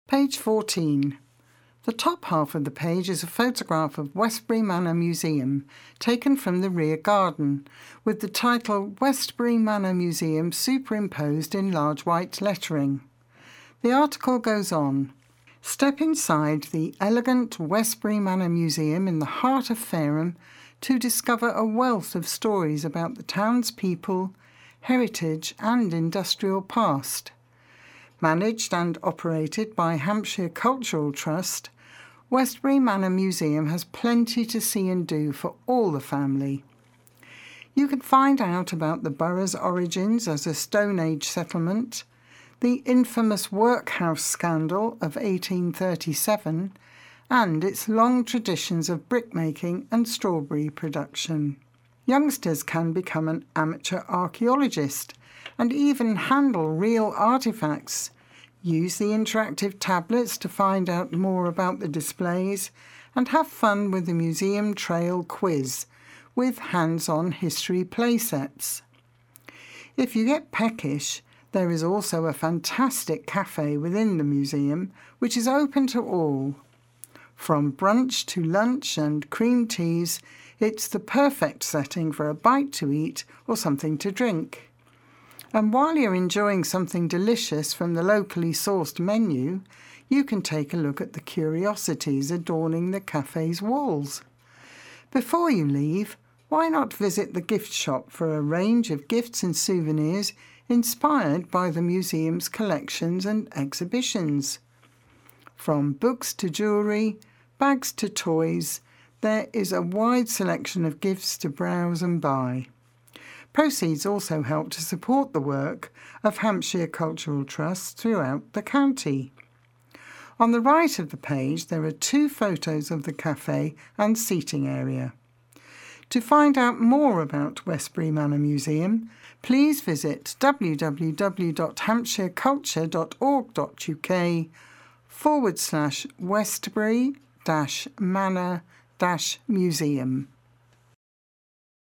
Page 14. The top half of the page is a photograph of Westbury Manor Museum, taken from the rear garden, with the title Westbury Manor Museum superimposed in large white lettering. The article goes on. Step inside the elegant Westbury Manor Museum in the heart of Fareham to discover a wealth of stories about the town's people, heritage and industrial past. Managed and operated by Hampshire Cultural Trust, Westbury Manor Museum has plenty to see and do for all the family. You can find out about the borough's origins as a Stone Age settlement, the infamous workhouse scandal of 1837, and its long traditions of brickmaking and strawberry production. Youngsters can become an amateur archaeologist and even handle real artefacts, use the interactive tablets to find out more about the displays, and have fun with the museum trail quiz with hands-on history playsets. If you get peckish, there is also a fantastic cafe within the museum which is open to all. From brunch to lunch and cream teas, it's the perfect setting for a bite to eat or something to drink. And while you're enjoying something delicious from the locally sourced menu, you can take a look at the curiosities adorning the cafe's walls. Before you leave, why not visit the gift shop for a range of gifts and souvenirs inspired by the museum's collections and exhibitions? From books to jewellery, bags to toys, there is a wide selection of gifts to browse and buy. Proceeds also help to support the work of Hampshire Cultural Trust throughout the county. On the right of the page, there are 2 photos of the cafe and seating area. To find out more about Westbury Manor Museum, please visit www.hampshireculture.org.uk/Westbury-Manor-Museum.